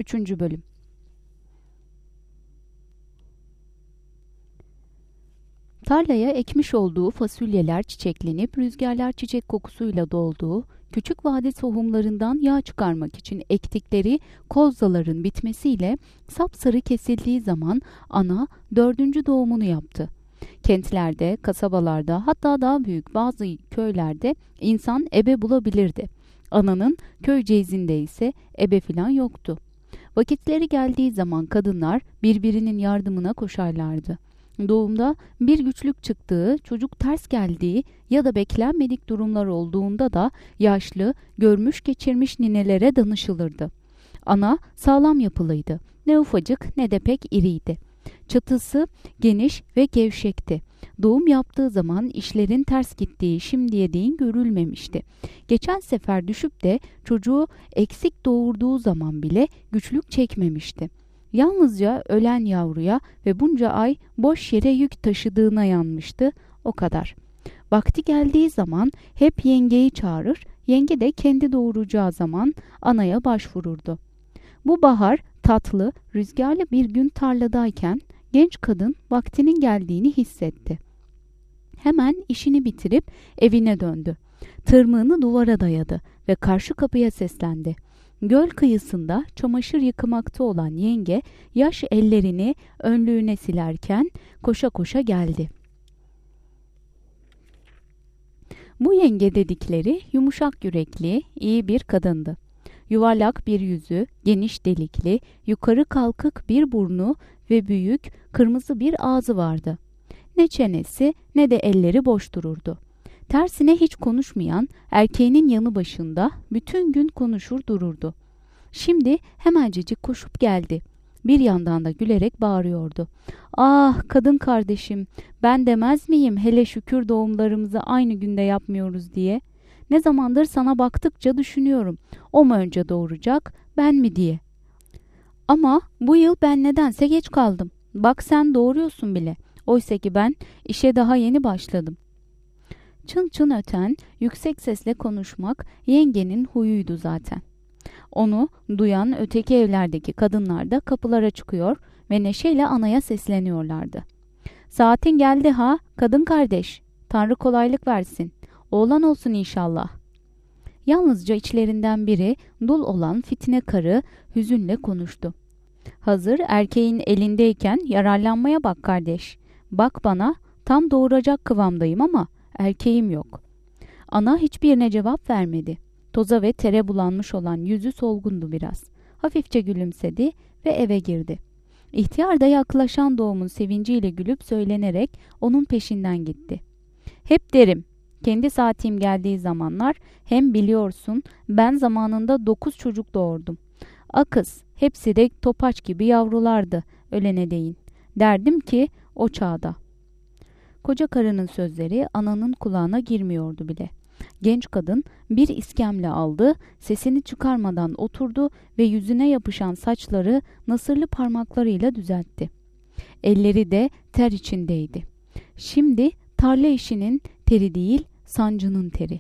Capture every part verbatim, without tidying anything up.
üçüncü Bölüm. Tarlaya ekmiş olduğu fasulyeler çiçeklenip rüzgarlar çiçek kokusuyla dolduğu, küçük vade tohumlarından yağ çıkarmak için ektikleri kozlaların bitmesiyle sapsarı kesildiği zaman ana dördüncü doğumunu yaptı. Kentlerde, kasabalarda, hatta daha büyük bazı köylerde insan ebe bulabilirdi. Ananın köy ceyzinde ise ebe filan yoktu. Vakitleri geldiği zaman kadınlar birbirinin yardımına koşarlardı. Doğumda bir güçlük çıktığı, çocuk ters geldiği ya da beklenmedik durumlar olduğunda da yaşlı, görmüş geçirmiş ninelere danışılırdı. Ana sağlam yapılıydı. Ne ufacık ne de pek iriydi. Çatısı geniş ve gevşekti. Doğum yaptığı zaman işlerin ters gittiği şimdiye değin görülmemişti. Geçen sefer düşüp de çocuğu eksik doğurduğu zaman bile güçlük çekmemişti. Yalnızca ölen yavruya ve bunca ay boş yere yük taşıdığına yanmıştı, o kadar. Vakti geldiği zaman hep yengeyi çağırır, yenge de kendi doğuracağı zaman anaya başvururdu. Bu bahar tatlı, rüzgarlı bir gün tarladayken genç kadın vaktinin geldiğini hissetti. Hemen işini bitirip evine döndü. Tırmığını duvara dayadı ve karşı kapıya seslendi. Göl kıyısında çamaşır yıkamakta olan yenge yaş ellerini önlüğüne silerken koşa koşa geldi. Bu yenge dedikleri yumuşak yürekli, iyi bir kadındı. Yuvarlak bir yüzü, geniş delikli, yukarı kalkık bir burnu ve büyük, kırmızı bir ağzı vardı. Ne çenesi ne de elleri boş dururdu. Tersine hiç konuşmayan, erkeğinin yanı başında bütün gün konuşur dururdu. Şimdi hemencecik koşup geldi. Bir yandan da gülerek bağırıyordu. "Ah kadın kardeşim, ben demez miyim hele şükür doğumlarımızı aynı günde yapmıyoruz diye. Ne zamandır sana baktıkça düşünüyorum. O mu önce doğuracak, ben mi diye. Ama bu yıl ben nedense geç kaldım. Bak sen doğuruyorsun bile. Oysa ki ben işe daha yeni başladım." Çın çın öten, yüksek sesle konuşmak yengenin huyuydu zaten. Onu duyan öteki evlerdeki kadınlar da kapılara çıkıyor ve neşeyle anaya sesleniyorlardı. "Saatin geldi ha, kadın kardeş. Tanrı kolaylık versin. Oğlan olsun inşallah." Yalnızca içlerinden biri, dul olan fitne karı hüzünle konuştu. "Hazır erkeğin elindeyken yararlanmaya bak kardeş. Bak bana, tam doğuracak kıvamdayım ama erkeğim yok." Ana hiçbirine cevap vermedi. Toza ve tere bulanmış olan yüzü solgundu biraz. Hafifçe gülümsedi ve eve girdi. İhtiyar da yaklaşan doğumun sevinciyle gülüp söylenerek onun peşinden gitti. "Hep derim, kendi saatim geldiği zamanlar hem biliyorsun ben zamanında dokuz çocuk doğurdum. Akız, hepsi de topaç gibi yavrulardı ölene değin. Derdim ki o çağda." Koca karının sözleri ananın kulağına girmiyordu bile. Genç kadın bir iskemle aldı, sesini çıkarmadan oturdu ve yüzüne yapışan saçları nasırlı parmaklarıyla düzeltti. Elleri de ter içindeydi. Şimdi tarla işinin teri değil, sancının teri.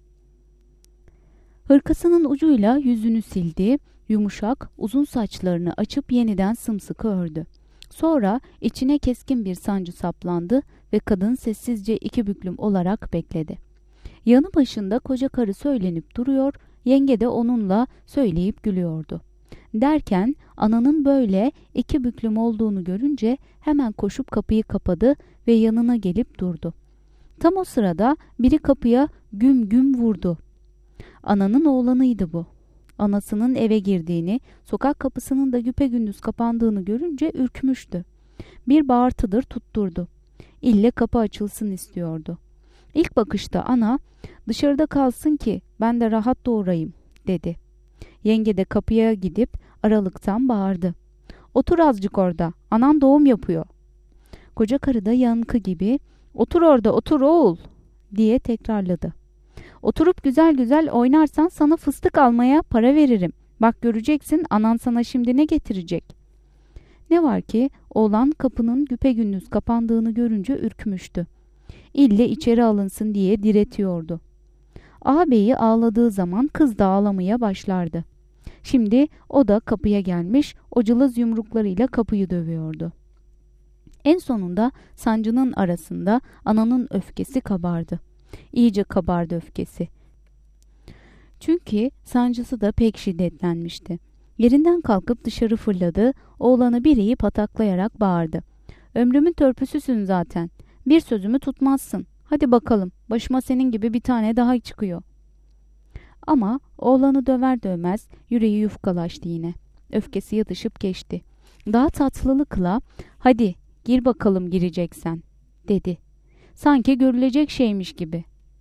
Hırkasının ucuyla yüzünü sildi, yumuşak, uzun saçlarını açıp yeniden sımsıkı ördü. Sonra içine keskin bir sancı saplandı ve kadın sessizce iki büklüm olarak bekledi. Yanı başında koca karı söylenip duruyor, yenge de onunla söyleyip gülüyordu. Derken ananın böyle iki büklüm olduğunu görünce hemen koşup kapıyı kapadı ve yanına gelip durdu. Tam o sırada biri kapıya güm güm vurdu. Ananın oğlanıydı bu. Anasının eve girdiğini, sokak kapısının da güpegündüz kapandığını görünce ürkmüştü. Bir bağırtıdır tutturdu. İlle kapı açılsın istiyordu. İlk bakışta ana, "Dışarıda kalsın ki ben de rahat doğurayım," dedi. Yenge de kapıya gidip aralıktan bağırdı. "Otur azıcık orada, anan doğum yapıyor." Koca karı da yankı gibi, "Otur orada, otur oğul," diye tekrarladı. "Oturup güzel güzel oynarsan sana fıstık almaya para veririm. Bak göreceksin anan sana şimdi ne getirecek." Ne var ki oğlan kapının güpegündüz kapandığını görünce ürkmüştü. İlle içeri alınsın diye diretiyordu. Ağabeyi ağladığı zaman kız da ağlamaya başlardı. Şimdi o da kapıya gelmiş, o cılız yumruklarıyla kapıyı dövüyordu. En sonunda sancının arasında ananın öfkesi kabardı. İyice kabardı öfkesi. Çünkü sancısı da pek şiddetlenmişti. Yerinden kalkıp dışarı fırladı, oğlanı bir iyi pataklayarak bağırdı. "Ömrümün törpüsüsün zaten. Bir sözümü tutmazsın. Hadi bakalım, başıma senin gibi bir tane daha çıkıyor." Ama oğlanı döver dövmez yüreği yufkalaştı yine. Öfkesi yatışıp geçti. Daha tatlılıkla "Hadi gir bakalım gireceksen," dedi. Sanki görülecek şeymiş gibi.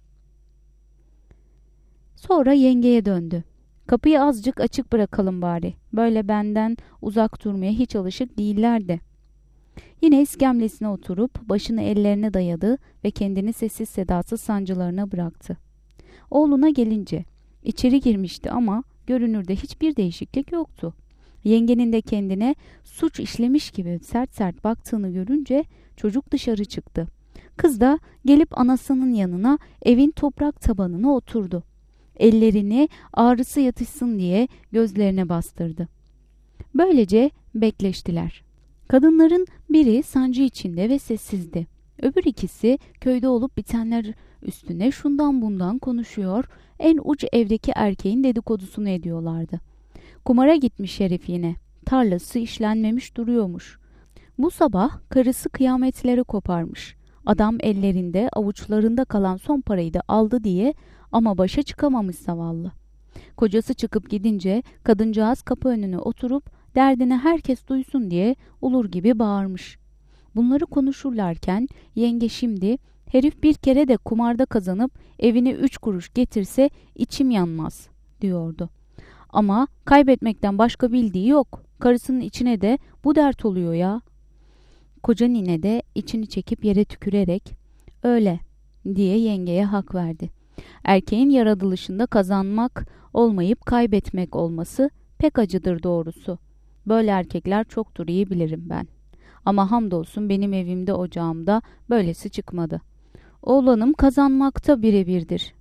Sonra yengeye döndü. "Kapıyı azıcık açık bırakalım bari. Böyle benden uzak durmaya hiç alışık değiller de." Yine iskemlesine oturup başını ellerine dayadı ve kendini sessiz sedasız sancılarına bıraktı. Oğluna gelince içeri girmişti ama görünürde hiçbir değişiklik yoktu. Yengenin de kendine suç işlemiş gibi sert sert baktığını görünce çocuk dışarı çıktı. Kız da gelip anasının yanına evin toprak tabanına oturdu. Ellerini ağrısı yatışsın diye gözlerine bastırdı. Böylece bekleştiler. Kadınların biri sancı içinde ve sessizdi. Öbür ikisi köyde olup bitenler üstüne şundan bundan konuşuyor, en uç evdeki erkeğin dedikodusunu ediyorlardı. Kumara gitmiş herif yine. Tarlası işlenmemiş duruyormuş. Bu sabah karısı kıyametlere koparmış. Adam ellerinde avuçlarında kalan son parayı da aldı diye ama başa çıkamamış zavallı. Kocası çıkıp gidince kadıncağız kapı önüne oturup derdini herkes duysun diye ulur gibi bağırmış. Bunları konuşurlarken yenge şimdi "Herif bir kere de kumarda kazanıp evine üç kuruş getirse içim yanmaz," diyordu. Ama kaybetmekten başka bildiği yok. Karısının içine de bu dert oluyor ya. Koca nine de içini çekip yere tükürerek "Öyle," diye yengeye hak verdi. Erkeğin yaratılışında kazanmak olmayıp kaybetmek olması pek acıdır doğrusu. Böyle erkekler çoktur, iyi bilirim ben. Ama hamdolsun benim evimde ocağımda böylesi çıkmadı. Oğlanım kazanmakta birebirdir.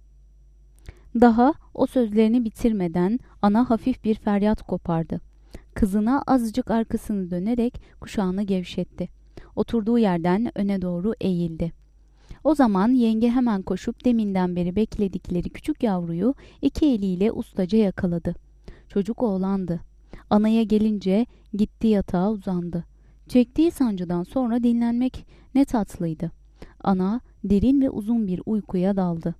Daha o sözlerini bitirmeden ana hafif bir feryat kopardı. Kızına azıcık arkasını dönerek kuşağını gevşetti. Oturduğu yerden öne doğru eğildi. O zaman yenge hemen koşup deminden beri bekledikleri küçük yavruyu iki eliyle ustaca yakaladı. Çocuk oğlandı. Anaya gelince gitti yatağa uzandı. Çektiği sancıdan sonra dinlenmek ne tatlıydı. Ana derin ve uzun bir uykuya daldı.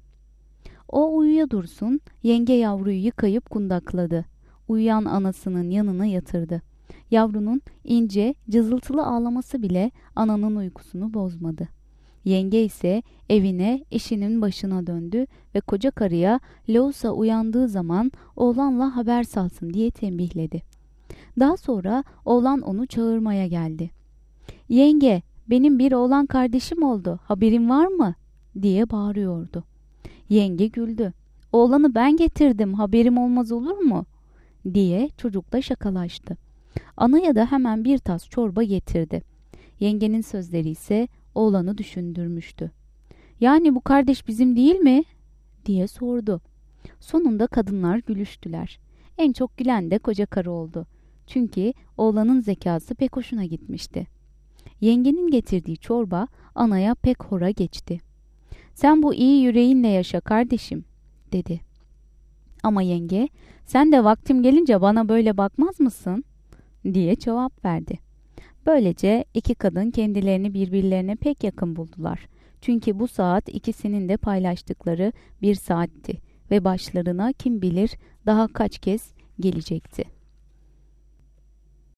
O uyuya dursun, yenge yavruyu yıkayıp kundakladı. Uyuyan anasının yanına yatırdı. Yavrunun ince, cızıltılı ağlaması bile ananın uykusunu bozmadı. Yenge ise evine, işinin başına döndü ve koca karıya Loğusa uyandığı zaman oğlanla haber salsın diye tembihledi. Daha sonra oğlan onu çağırmaya geldi. "Yenge, benim bir oğlan kardeşim oldu, haberin var mı?" diye bağırıyordu. Yenge güldü. "Oğlanı ben getirdim, haberim olmaz olur mu?" diye çocukla şakalaştı. Anaya da hemen bir tas çorba getirdi. Yengenin sözleri ise oğlanı düşündürmüştü. "Yani bu kardeş bizim değil mi?" diye sordu. Sonunda kadınlar gülüştüler. En çok gülen de koca karı oldu. Çünkü oğlanın zekası pek hoşuna gitmişti. Yengenin getirdiği çorba anaya pek hora geçti. "Sen bu iyi yüreğinle yaşa kardeşim," dedi. Ama yenge, "Sen de vaktim gelince bana böyle bakmaz mısın?" diye cevap verdi. Böylece iki kadın kendilerini birbirlerine pek yakın buldular. Çünkü bu saat ikisinin de paylaştıkları bir saatti ve başlarına kim bilir daha kaç kez gelecekti.